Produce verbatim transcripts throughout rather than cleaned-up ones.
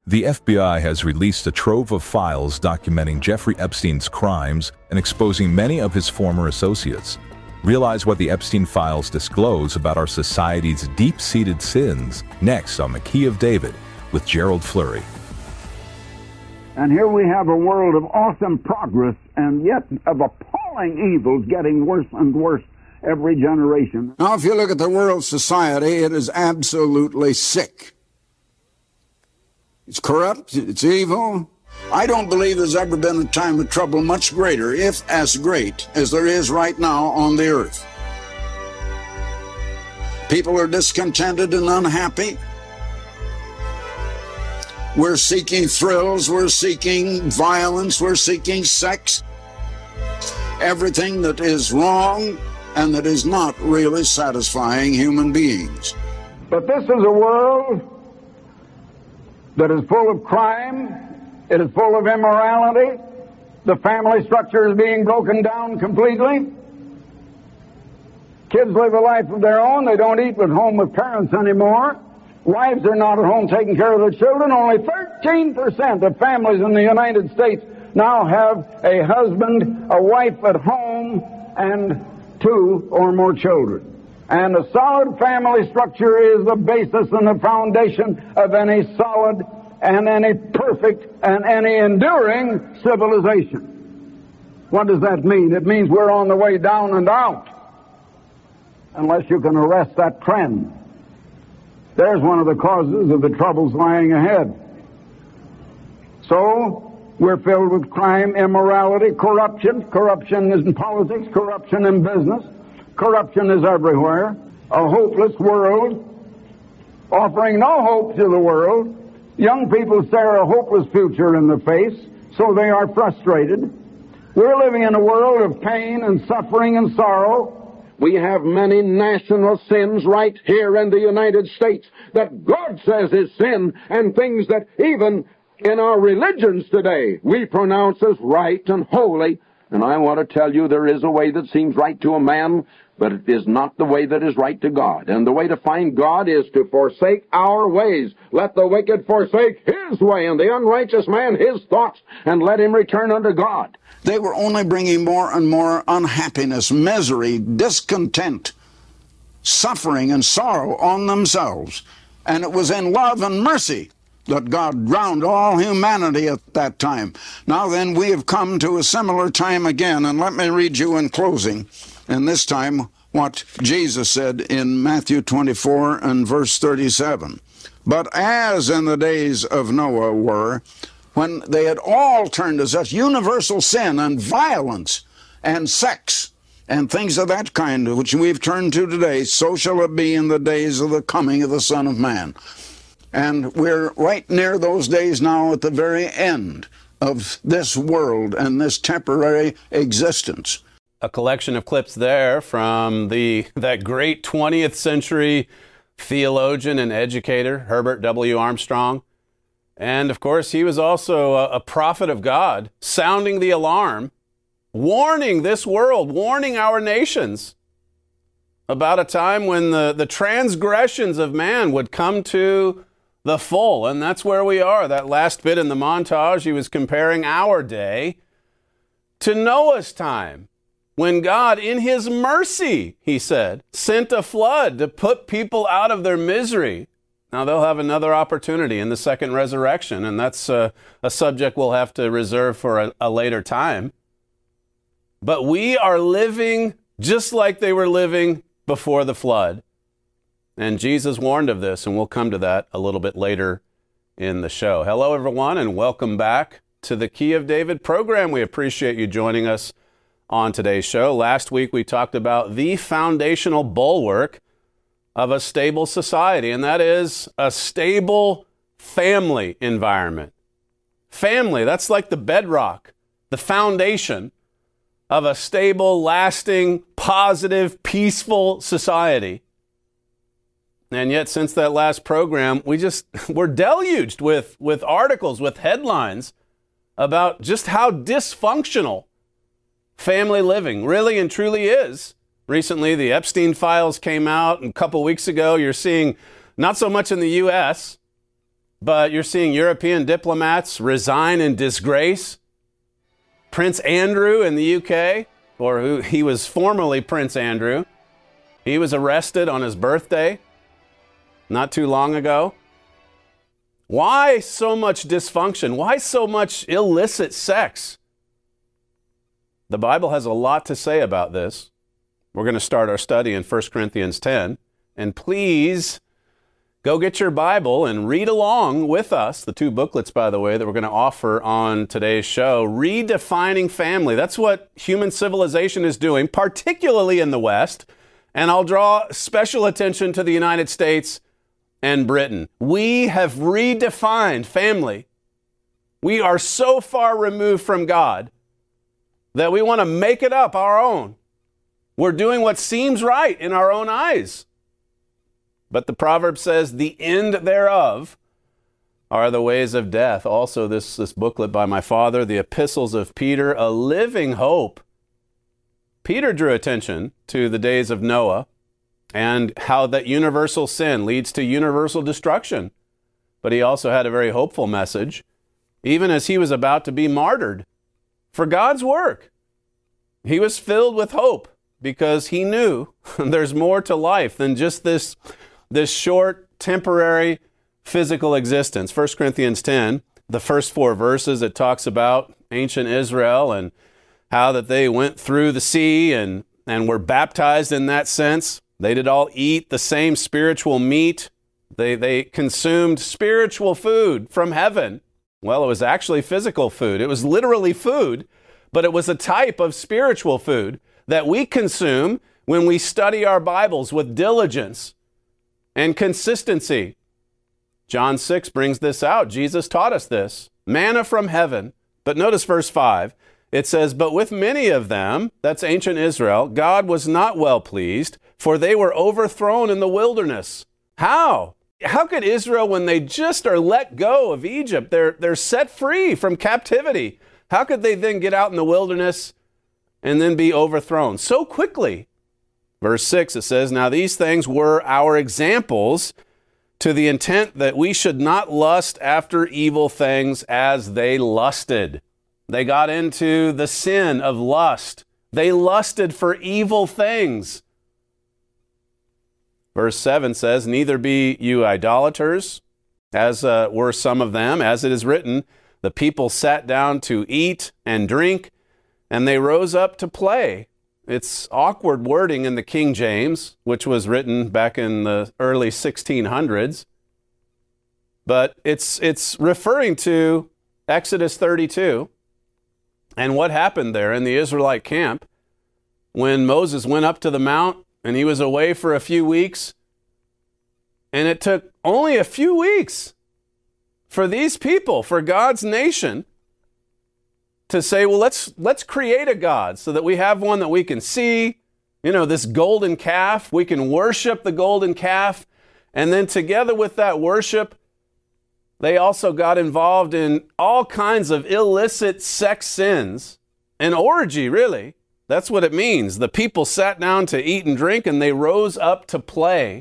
The F B I has released a trove of files documenting Jeffrey Epstein's crimes and exposing many of his former associates. Realize what the Epstein files disclose about our society's deep-seated sins next on The Key of David with Gerald Flurry. And here we have a world of awesome progress and yet of appalling evils getting worse and worse every generation. Now, if you look at the world society, it is absolutely sick. It's corrupt, it's evil. I don't believe there's ever been a time of trouble much greater, if as great, as there is right now on the earth. People are discontented and unhappy. We're seeking thrills, we're seeking violence, we're seeking sex. Everything that is wrong and that is not really satisfying human beings. But this is a world that is full of crime, it is full of immorality, the family structure is being broken down completely. Kids live a life of their own, they don't eat at home with parents anymore. Wives are not at home taking care of their children. Only thirteen percent of families in the United States now have a husband, a wife at home, and two or more children. And a solid family structure is the basis and the foundation of any solid and any perfect and any enduring civilization. What does that mean? It means we're on the way down and out, unless you can arrest that trend. There's one of the causes of the troubles lying ahead. So, we're filled with crime, immorality, corruption. Corruption is in politics, corruption in business. Corruption is everywhere. A hopeless world, offering no hope to the world. Young people stare a hopeless future in the face, so they are frustrated. We're living in a world of pain and suffering and sorrow. We have many national sins right here in the United States that God says is sin, and things that even in our religions today we pronounce as right and holy. And I want to tell you, there is a way that seems right to a man, but it is not the way that is right to God. And the way to find God is to forsake our ways. Let the wicked forsake his way, and the unrighteous man his thoughts, and let him return unto God. They were only bringing more and more unhappiness, misery, discontent, suffering, and sorrow on themselves. And it was in love and mercy that God drowned all humanity at that time. Now then, we have come to a similar time again, and let me read you in closing, and this time what Jesus said in Matthew twenty-four and verse thirty-seven. But as in the days of Noah were, when they had all turned to such universal sin and violence and sex and things of that kind, which we've turned to today, so shall it be in the days of the coming of the Son of Man. And we're right near those days now, at the very end of this world and this temporary existence. A collection of clips there from the that great twentieth century theologian and educator, Herbert W. Armstrong. And of course, he was also a, a prophet of God, sounding the alarm, warning this world, warning our nations about a time when the, the transgressions of man would come to the full. And that's where we are. That last bit in the montage, he was comparing our day to Noah's time, when God, in his mercy, he said, sent a flood to put people out of their misery. Now, they'll have another opportunity in the second resurrection, and that's uh, a subject we'll have to reserve for a, a later time. But we are living just like they were living before the flood. And Jesus warned of this, and we'll come to that a little bit later in the show. Hello, everyone, and welcome back to the Key of David program. We appreciate you joining us on today's show. Last week, we talked about the foundational bulwark of a stable society, and that is a stable family environment. Family, that's like the bedrock, the foundation of a stable, lasting, positive, peaceful society. And yet, since that last program, we just, we're deluged with, with articles, with headlines about just how dysfunctional family living really and truly is. Recently, the Epstein files came out, and a couple weeks ago, you're seeing, not so much in the U S, But you're seeing European diplomats resign in disgrace. Prince Andrew in the U K, or who he was formerly Prince Andrew, he was arrested on his birthday not too long ago. Why so much dysfunction? Why so much illicit sex? The Bible has a lot to say about this. We're going to start our study in First Corinthians ten. And please go get your Bible and read along with us. The two booklets, by the way, that we're going to offer on today's show. Redefining Family. That's what human civilization is doing, particularly in the West. And I'll draw special attention to the United States and Britain. We have redefined family. We are so far removed from God that we want to make it up our own. We're doing what seems right in our own eyes. But the proverb says, the end thereof are the ways of death. Also, this, this booklet by my father, The Epistles of Peter, A Living Hope. Peter drew attention to the days of Noah and how that universal sin leads to universal destruction. But he also had a very hopeful message, even as he was about to be martyred for God's work. He was filled with hope because he knew there's more to life than just this This short, temporary, physical existence. First Corinthians ten, the first four verses, it talks about ancient Israel and how that they went through the sea and, and were baptized in that sense. They did all eat the same spiritual meat. They, they consumed spiritual food from heaven. Well, it was actually physical food. It was literally food, but it was a type of spiritual food that we consume when we study our Bibles with diligence and consistency. John six brings this out. Jesus taught us this. Manna from heaven. But notice verse five. It says, but with many of them, that's ancient Israel, God was not well pleased, for they were overthrown in the wilderness. How? How could Israel, when they just are let go of Egypt, they're, they're set free from captivity, how could they then get out in the wilderness and then be overthrown so quickly? Verse six, it says, now these things were our examples to the intent that we should not lust after evil things as they lusted. They got into the sin of lust. They lusted for evil things. Verse seven says, neither be you idolaters, as uh, were some of them, as it is written, the people sat down to eat and drink, and they rose up to play. It's awkward wording in the King James, which was written back in the early sixteen hundreds. But it's it's referring to Exodus thirty-two and what happened there in the Israelite camp when Moses went up to the mount and he was away for a few weeks. And it took only a few weeks for these people, for God's nation, to say, well, let's let's create a God so that we have one that we can see, you know, this golden calf. We can worship the golden calf. And then together with that worship, they also got involved in all kinds of illicit sex sins. An orgy, really. That's what it means. The people sat down to eat and drink, and they rose up to play.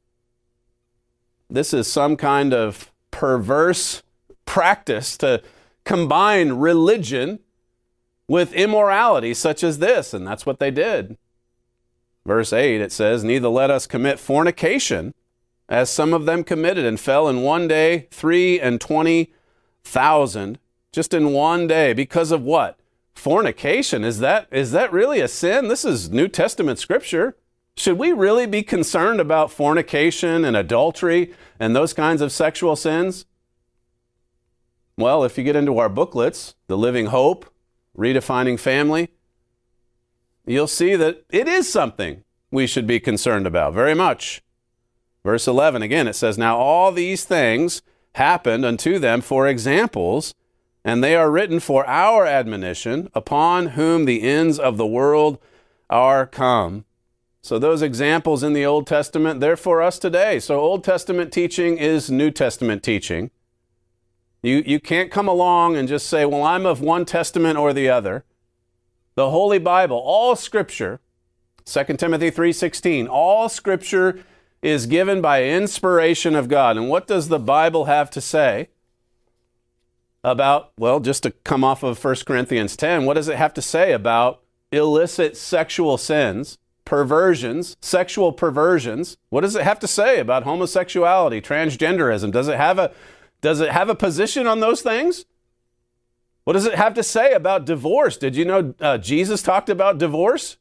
This is some kind of perverse practice to combine religion with immorality such as this, and that's what they did. Verse eight, it says, neither let us commit fornication, as some of them committed, and fell in one day three and twenty thousand, just in one day. Because of what? Fornication. Is that is that really a sin? This is New Testament scripture. Should we really be concerned about fornication and adultery and those kinds of sexual sins? Well, if you get into our booklets, The Living Hope, Redefining Family, you'll see that it is something we should be concerned about very much. Verse eleven, again, it says, now all these things happened unto them for examples, and they are written for our admonition, upon whom the ends of the world are come. So those examples in the Old Testament, they're for us today. So Old Testament teaching is New Testament teaching. You, you can't come along and just say, well, I'm of one testament or the other. The Holy Bible, all Scripture, Second Timothy three sixteen, all Scripture is given by inspiration of God. And what does the Bible have to say about, well, just to come off of First Corinthians ten, what does it have to say about illicit sexual sins, perversions, sexual perversions? What does it have to say about homosexuality, transgenderism? Does it have a, does it have a position on those things? What does it have to say about divorce? Did you know uh, Jesus talked about divorce?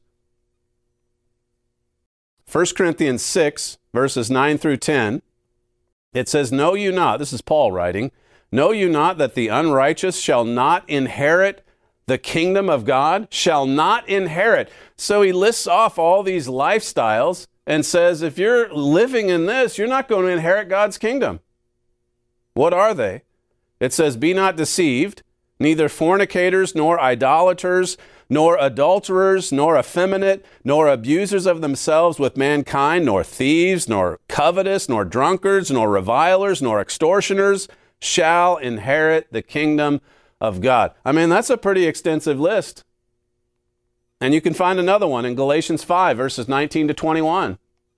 First Corinthians six, verses nine through ten, it says, "Know you not," this is Paul writing, "know you not that the unrighteous shall not inherit the kingdom of God?" Shall not inherit. So he lists off all these lifestyles and says, if you're living in this, you're not going to inherit God's kingdom. What are they? It says, "Be not deceived, neither fornicators, nor idolaters, nor adulterers, nor effeminate, nor abusers of themselves with mankind, nor thieves, nor covetous, nor drunkards, nor revilers, nor extortioners shall inherit the kingdom of God." I mean, that's a pretty extensive list. And you can find another one in Galatians five, verses nineteen to twenty-one.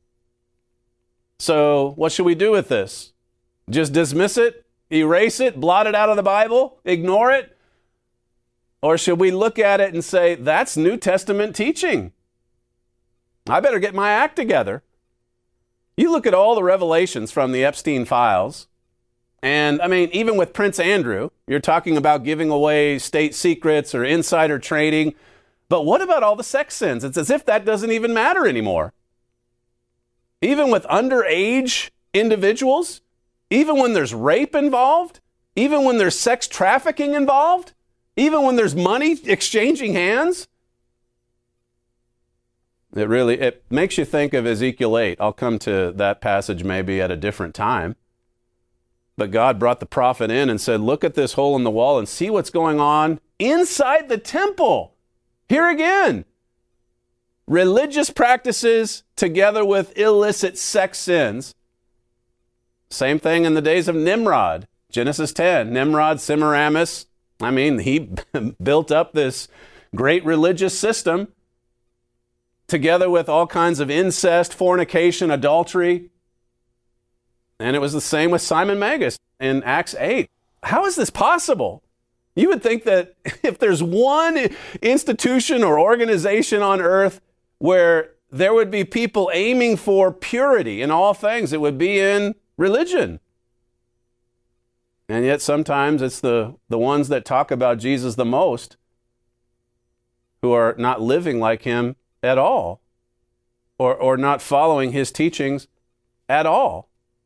So what should we do with this? Just dismiss it, erase it, blot it out of the Bible, ignore it? Or should we look at it and say, that's New Testament teaching? I better get my act together. You look at all the revelations from the Epstein files, and I mean, even with Prince Andrew, you're talking about giving away state secrets or insider trading. But what about all the sex sins? It's as if that doesn't even matter anymore. Even with underage individuals, even when there's rape involved, even when there's sex trafficking involved, even when there's money exchanging hands. It really, it makes you think of Ezekiel eight. I'll come to that passage maybe at a different time. But God brought the prophet in and said, look at this hole in the wall and see what's going on inside the temple. Here again, religious practices together with illicit sex sins. Same thing in the days of Nimrod. Genesis ten, Nimrod, Semiramis. I mean, he built up this great religious system together with all kinds of incest, fornication, adultery. And it was the same with Simon Magus in Acts eight. How is this possible? You would think that if there's one institution or organization on earth where there would be people aiming for purity in all things, it would be in religion. And yet sometimes it's the, the ones that talk about Jesus the most who are not living like him at all, or, or not following his teachings at all.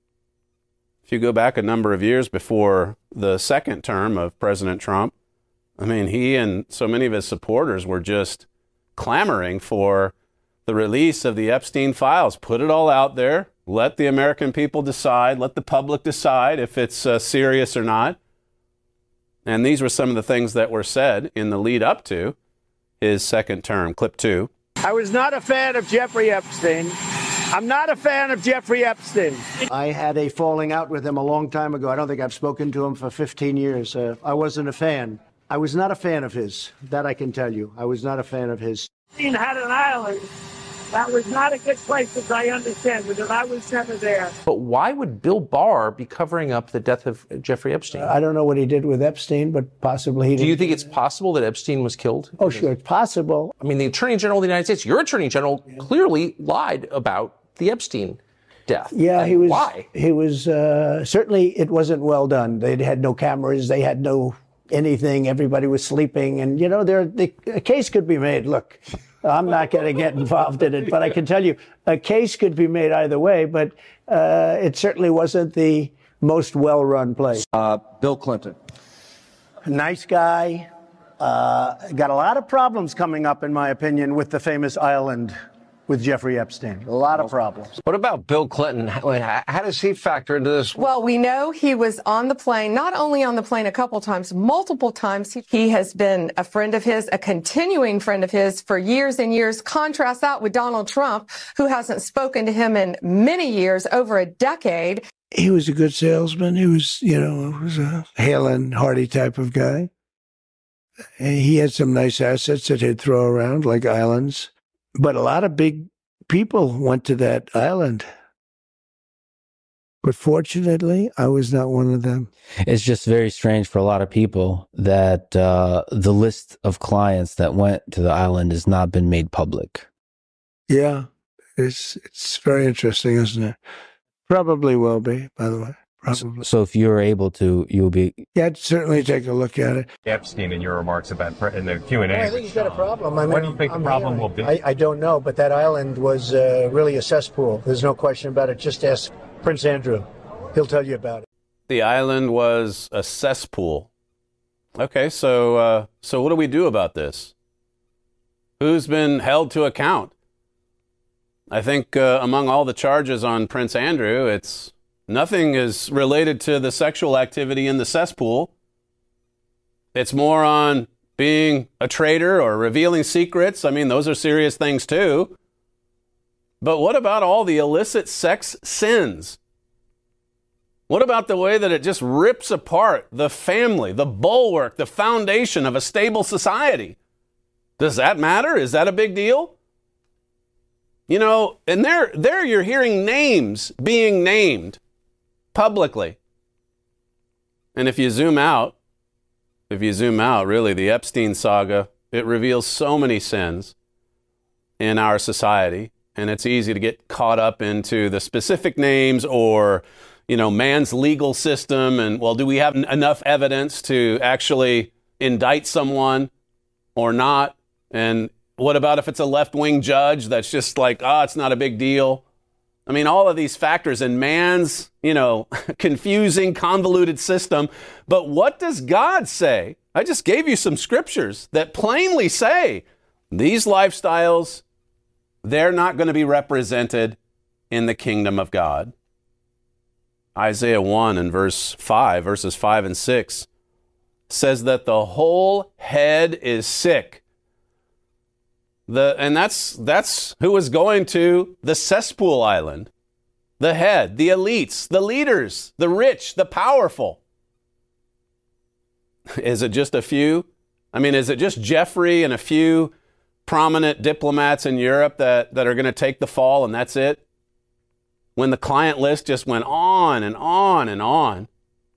If you go back a number of years before the second term of President Trump, I mean, he and so many of his supporters were just clamoring for the release of the Epstein files. Put it all out there. Let the American people decide. Let the public decide if it's uh, serious or not. And these were some of the things that were said in the lead up to his second term. Clip two. I was not a fan of Jeffrey Epstein. I'm not a fan of Jeffrey Epstein. I had a falling out with him a long time ago. I don't think I've spoken to him for fifteen years. Uh, I wasn't a fan. I was not a fan of his. That I can tell you. I was not a fan of his. Epstein had an island. That was not a good place, as I understand, because I was never there. But why would Bill Barr be covering up the death of Jeffrey Epstein? I don't know what he did with Epstein, but possibly he did. Do you think it's possible that Epstein was killed? Oh, sure, it's possible. I mean, the Attorney General of the United States, your Attorney General, clearly lied about the Epstein death. Yeah, and he was. Why? He was, uh, certainly it wasn't well done. They had no cameras. They had no anything. Everybody was sleeping. And, you know, there, the, a case could be made. Look, I'm not going to get involved in it, but I can tell you a case could be made either way, but uh, it certainly wasn't the most well-run place. Uh, Bill Clinton. Nice guy. Uh, got a lot of problems coming up, in my opinion, with the famous island with Jeffrey Epstein. A lot of problems. What about Bill Clinton? How, how does he factor into this? Well, we know he was on the plane, not only on the plane a couple times, multiple times. He has been a friend of his, a continuing friend of his for years and years. Contrast that with Donald Trump, who hasn't spoken to him in many years, over a decade. He was a good salesman. He was, you know, was a hale and hearty type of guy. And he had some nice assets that he'd throw around, like islands. But a lot of big people went to that island. But fortunately, I was not one of them. It's just very strange for a lot of people that uh, the list of clients that went to the island has not been made public. Yeah, it's it's very interesting, isn't it? Probably will be, by the way. Probably. So if you're able to, you'll be... Yeah, I'd certainly take a look at it. Epstein, in your remarks about in the Q and A. Well, I think he's got a problem. I mean, what do you think I'm the problem hearing, will be? I, I don't know, but that island was uh, really a cesspool. There's no question about it. Just ask Prince Andrew. He'll tell you about it. The island was a cesspool. Okay, so uh, so what do we do about this? Who's been held to account? I think uh, among all the charges on Prince Andrew, it's nothing is related to the sexual activity in the cesspool. It's more on being a traitor or revealing secrets. I mean, those are serious things too. But what about all the illicit sex sins? What about the way that it just rips apart the family, the bulwark, the foundation of a stable society? Does that matter? Is that a big deal? You know, and there, there you're hearing names being named publicly. And if you zoom out, if you zoom out, really, the Epstein saga, it reveals so many sins in our society. And it's easy to get caught up into the specific names or, you know, man's legal system. And, well, do we have n- enough evidence to actually indict someone or not? And what about if it's a left-wing judge that's just like, ah, oh, it's not a big deal? I mean, all of these factors in man's, you know, confusing, convoluted system. But what does God say? I just gave you some scriptures that plainly say these lifestyles, they're not going to be represented in the kingdom of God. Isaiah one and verse five, verses five and six, says that the whole head is sick. The, and that's that's who is going to the cesspool island. The head, the elites, the leaders, the rich, the powerful. Is it just a few? I mean, is it just Jeffrey and a few prominent diplomats in Europe that, that are going to take the fall and that's it? When the client list just went on and on and on.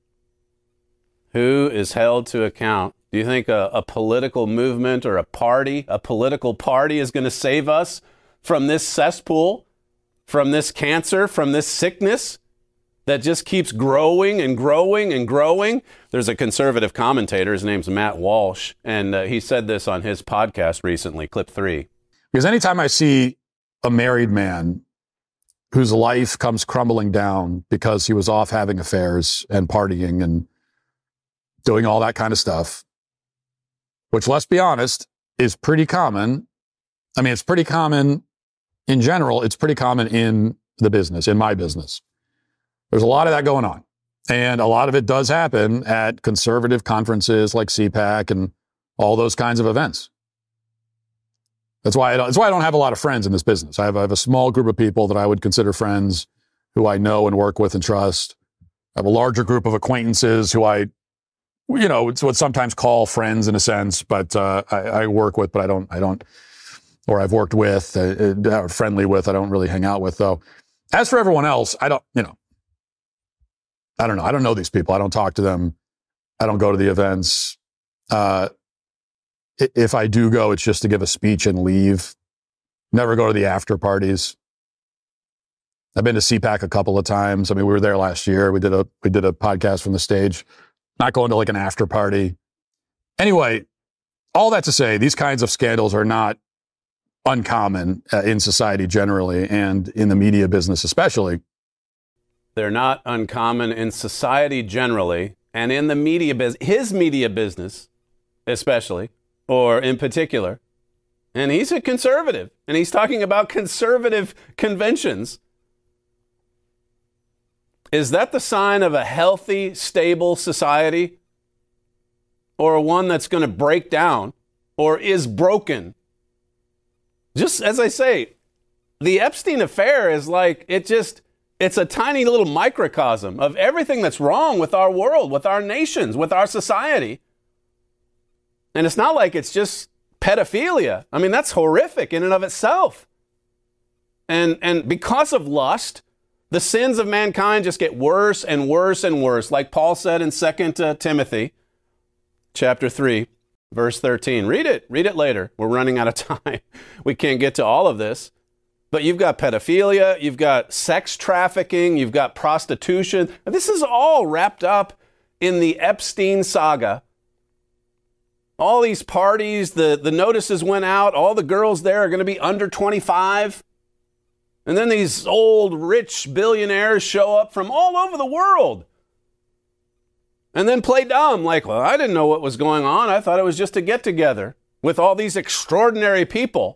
Who is held to account? Do you think a, a political movement or a party, a political party is going to save us from this cesspool, from this cancer, from this sickness that just keeps growing and growing and growing? There's a conservative commentator, his name's Matt Walsh, and uh, he said this on his podcast recently, clip three. Because anytime I see a married man whose life comes crumbling down because he was off having affairs and partying and doing all that kind of stuff, which, let's be honest, is pretty common. I mean, it's pretty common in general. It's pretty common in the business, in my business. There's a lot of that going on. And a lot of it does happen at conservative conferences like C PAC and all those kinds of events. That's why I don't, that's why I don't have a lot of friends in this business. I have, I have a small group of people that I would consider friends who I know and work with and trust. I have a larger group of acquaintances who I you know, it's what sometimes call friends in a sense, but uh, I, I work with, but I don't, I don't, or I've worked with, uh, uh, friendly with, I don't really hang out with though. As for everyone else, I don't, you know, I don't know. I don't know these people. I don't talk to them. I don't go to the events. Uh, if I do go, it's just to give a speech and leave. Never go to the after parties. I've been to C PAC a couple of times. I mean, we were there last year. We did a, we did a podcast from the stage. Not going to like an after party. Anyway, all that to say, these kinds of scandals are not uncommon uh, in society generally and in the media business especially. They're not uncommon in society generally and in the media business, his media business especially, or in particular. And he's a conservative, and he's talking about conservative conventions. Is that the sign of a healthy, stable society? Or one that's going to break down or is broken? Just as I say, the Epstein affair is like, it just, it's a tiny little microcosm of everything that's wrong with our world, with our nations, with our society. And it's not like it's just pedophilia. I mean, that's horrific in and of itself. And, and because of lust, The sins of mankind just get worse and worse and worse. Like Paul said in Second Timothy chapter three, verse thirteen. Read it. Read it later. We're running out of time. We can't get to all of this. But you've got pedophilia, you've got sex trafficking, you've got prostitution. This is all wrapped up in the Epstein saga. All these parties, the, the notices went out, all the girls there are going to be under twenty-five. And then these old rich billionaires show up from all over the world and then play dumb, like, well, I didn't know what was going on. I thought it was just a get-together with all these extraordinary people.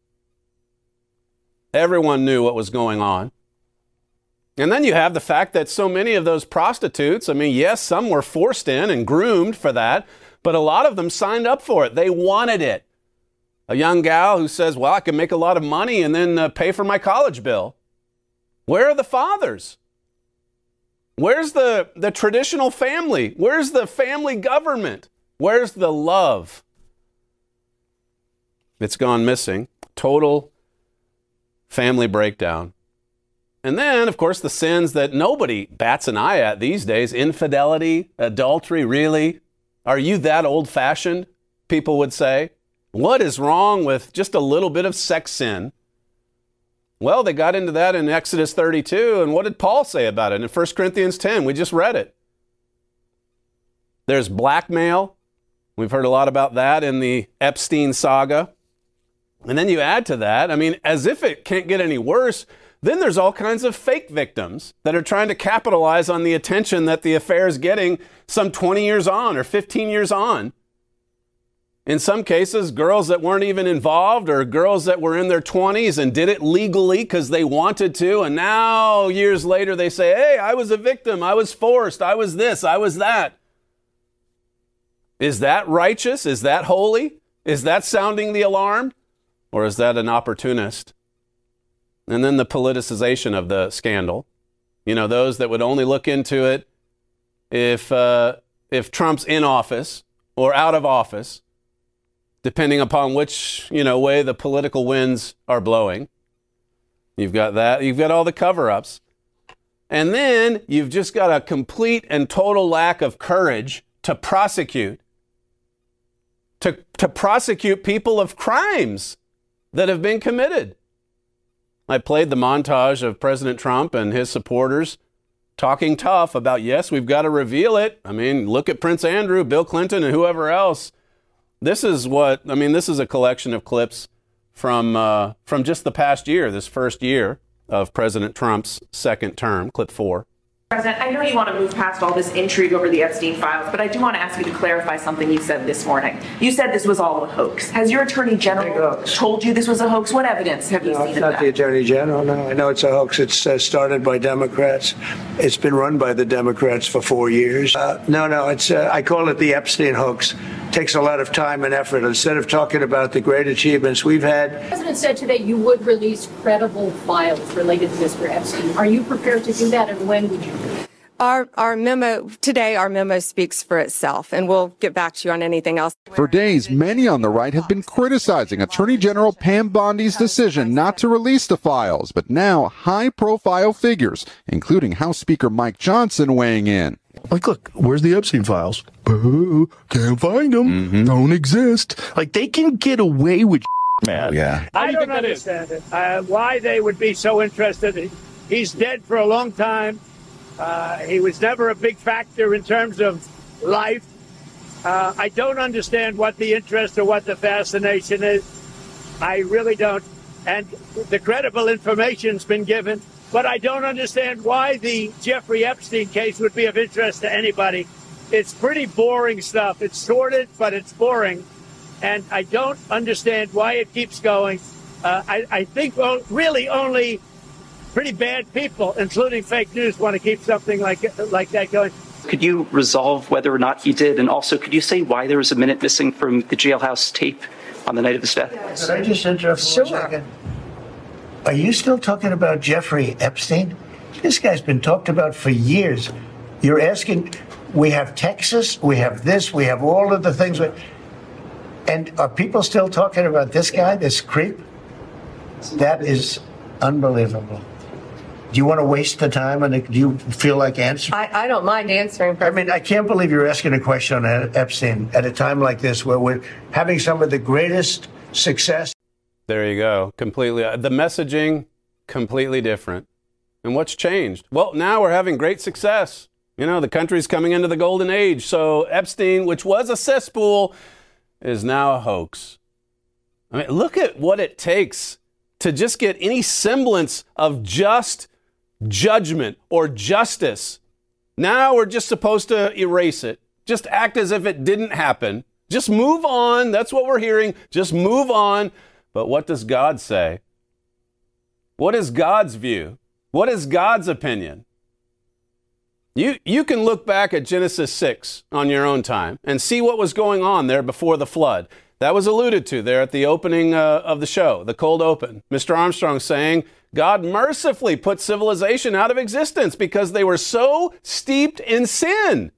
Everyone knew what was going on. And then you have the fact that so many of those prostitutes, I mean, yes, some were forced in and groomed for that, but a lot of them signed up for it. They wanted it. A young gal who says, well, I can make a lot of money and then uh, pay for my college bill. Where are the fathers? Where's the, the traditional family? Where's the family government? Where's the love? It's gone missing. Total family breakdown. And then, of course, the sins that nobody bats an eye at these days. Infidelity, adultery, really? Are you that old-fashioned? People would say. What is wrong with just a little bit of sex sin? Well, they got into that in Exodus thirty-two, and what did Paul say about it in First Corinthians ten? We just read it. There's blackmail. We've heard a lot about that in the Epstein saga. And then you add to that, I mean, as if it can't get any worse, then there's all kinds of fake victims that are trying to capitalize on the attention that the affair is getting some twenty years on or fifteen years on. In some cases, girls that weren't even involved or girls that were in their twenties and did it legally because they wanted to. And now, years later, they say, hey, I was a victim. I was forced. I was this. I was that. Is that righteous? Is that holy? Is that sounding the alarm? Or is that an opportunist? And then the politicization of the scandal. You know, those that would only look into it if uh, if Trump's in office or out of office, depending upon which, you know, way the political winds are blowing. You've got that. You've got all the cover-ups. And then you've just got a complete and total lack of courage to prosecute. To, to prosecute people of crimes that have been committed. I played the montage of President Trump and his supporters talking tough about, yes, we've got to reveal it. I mean, look at Prince Andrew, Bill Clinton, and whoever else. This is what, I mean, this is a collection of clips from uh, from just the past year, this first year of President Trump's second term, clip four. President, I know you want to move past all this intrigue over the Epstein files, but I do want to ask you to clarify something you said this morning. You said this was all a hoax. Has your Attorney General told you this was a hoax? What evidence have you no, seen it's of not that? the Attorney General. No, I know it's a hoax. It's uh, started by Democrats. It's been run by the Democrats for four years. Uh, no, no, it's uh, I call it the Epstein hoax. It takes a lot of time and effort. Instead of talking about the great achievements we've had. The President said today you would release credible files related to Mister Epstein. Are you prepared to do that, and when would you do it? Our, our memo, today our memo speaks for itself, and we'll get back to you on anything else. For days, many on the right have been criticizing Attorney General Pam Bondi's decision not to release the files, but now high-profile figures, including House Speaker Mike Johnson, weighing in. Like, look, where's the Epstein files? Boo, can't find them. Mm-hmm. Don't exist. Like, they can get away with man. Yeah. I don't understand it. Uh, why they would be so interested. He's dead for a long time. Uh, he was never a big factor in terms of life. Uh, I don't understand what the interest or what the fascination is. I really don't. And the credible information's been given, but I don't understand why the Jeffrey Epstein case would be of interest to anybody. It's pretty boring stuff. It's sordid, but it's boring. And I don't understand why it keeps going. Uh, I, I think well, really only pretty bad people, including fake news, want to keep something like like that going. Could you resolve whether or not he did? And also, could you say why there was a minute missing from the jailhouse tape on the night of his death? Could I just interrupt for a second? Are you still talking about Jeffrey Epstein? This guy's been talked about for years. You're asking, we have Texas, we have this, we have all of the things. And are people still talking about this guy, this creep? That is unbelievable. Do you want to waste the time, and do you feel like answering? I, I don't mind answering. I mean, I can't believe you're asking a question on Epstein at a time like this where we're having some of the greatest success. There you go. Completely. The messaging, completely different. And what's changed? Well, now we're having great success. You know, the country's coming into the golden age. So Epstein, which was a cesspool, is now a hoax. I mean, look at what it takes to just get any semblance of just judgment or justice. Now we're just supposed to erase it. Just act as if it didn't happen. Just move on. That's what we're hearing. Just move on. But what does God say? What is God's view? What is God's opinion? You, you can look back at Genesis six on your own time and see what was going on there before the flood. That was alluded to there at the opening uh, of the show, the cold open. Mister Armstrong saying God mercifully put civilization out of existence because they were so steeped in sin.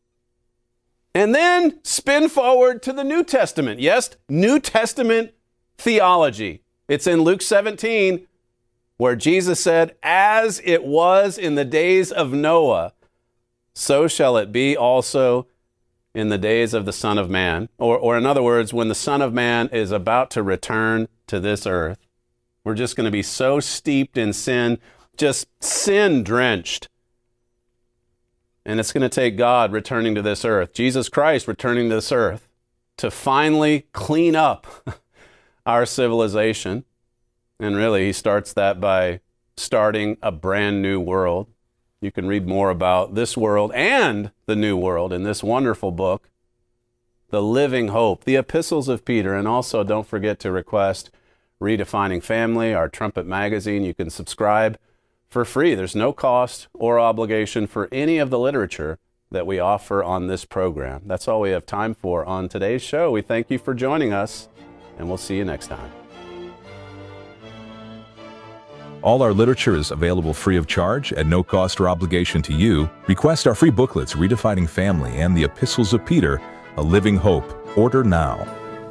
And then spin forward to the New Testament. Yes, New Testament theology. It's in Luke seventeen, where Jesus said, as it was in the days of Noah, so shall it be also in the days of the Son of Man. Or, or in other words, when the Son of Man is about to return to this earth, we're just going to be so steeped in sin, just sin-drenched. And it's going to take God returning to this earth, Jesus Christ returning to this earth, to finally clean up our civilization. And really, he starts that by starting a brand new world. You can read more about this world and the new world in this wonderful book, The Living Hope, the Epistles of Peter. And also, don't forget to request Redefining Family, our Trumpet magazine. You can subscribe for free. There's no cost or obligation for any of the literature that we offer on this program. That's all we have time for on today's show. We thank you for joining us, and we'll see you next time. All our literature is available free of charge at no cost or obligation to you. Request our free booklets, Redefining Family and the Epistles of Peter, A Living Hope. Order now.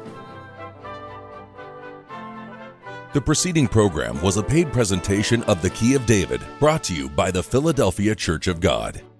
The preceding program was a paid presentation of The Key of David, brought to you by the Philadelphia Church of God.